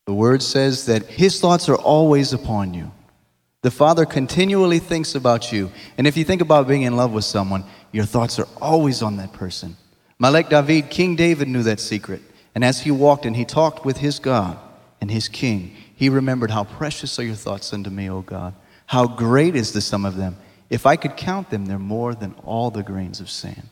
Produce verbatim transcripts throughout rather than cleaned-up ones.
The Word says that His thoughts are always upon you. The Father continually thinks about you. And if you think about being in love with someone, your thoughts are always on that person. Malek David, King David, knew that secret. And as he walked and he talked with his God and his King, he remembered, how precious are your thoughts unto me, O God. How great is the sum of them. If I could count them, they're more than all the grains of sand.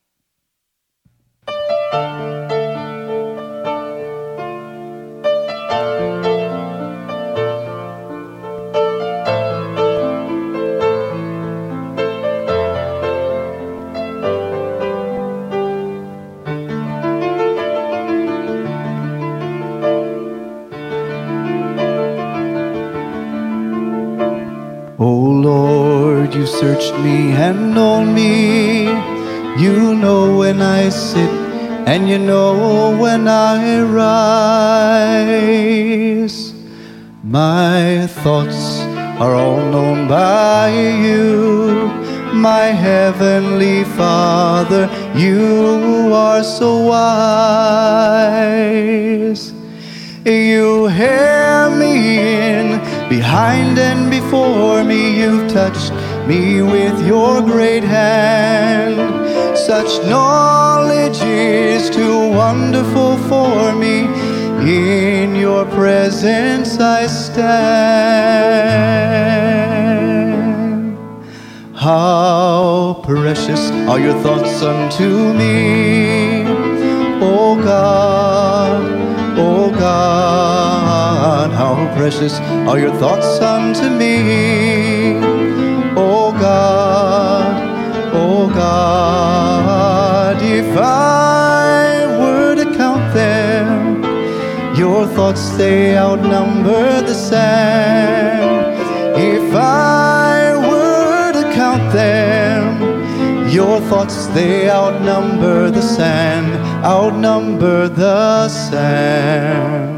You searched me and known me. You know when I sit and you know when I rise. My thoughts are all known by you, my heavenly Father. You are so wise. You hear me in, behind and before me. You've touched me with your great hand. Such knowledge is too wonderful for me. In your presence I stand. How precious are your thoughts unto me, O God, O God. How precious are your thoughts unto me, O God, O God. If I were to count them, your thoughts, they outnumber the sand. If I were to count them, your thoughts, they outnumber the sand, outnumber the sand.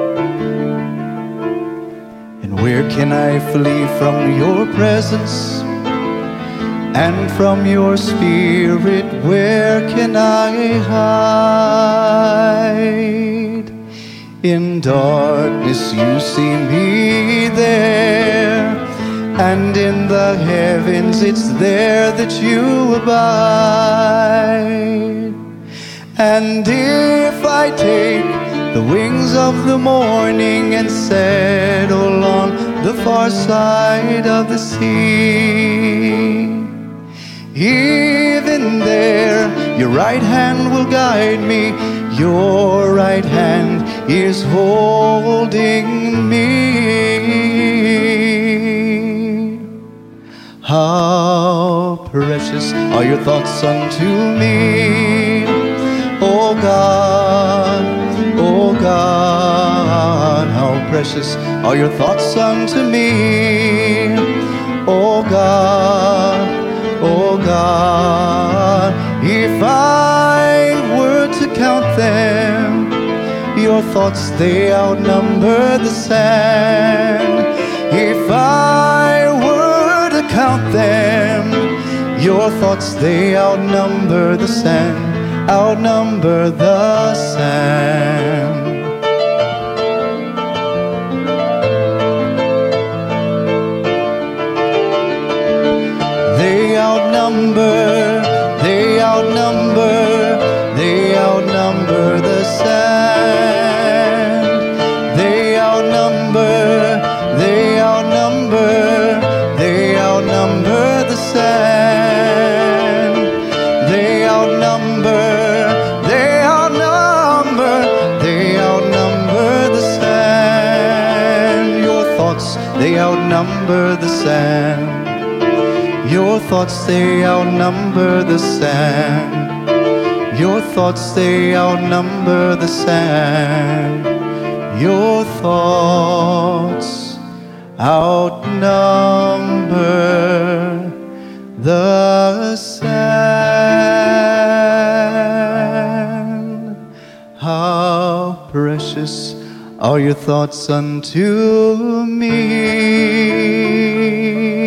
Where can I flee from your presence? And from your spirit, where can I hide? In darkness you see me there, and in the heavens it's there that you abide. And if I take the wings of the morning and settle on the far side of the sea, even there your right hand will guide me. Your right hand is holding me. How precious are your thoughts unto me, O God, O God. How precious are your thoughts unto me, O God, O God. If I were to count them, your thoughts, they outnumber the sand. If I were to count them, your thoughts, they outnumber the sand, outnumber the sand. They outnumber, they outnumber, they outnumber the sand. They outnumber, they outnumber, they outnumber the sand. They outnumber, they outnumber, they outnumber the sand. Your thoughts, they outnumber the sand. Your thoughts, they outnumber the sand. Your thoughts, they outnumber the sand. Your thoughts outnumber the sand. How precious are your thoughts unto me.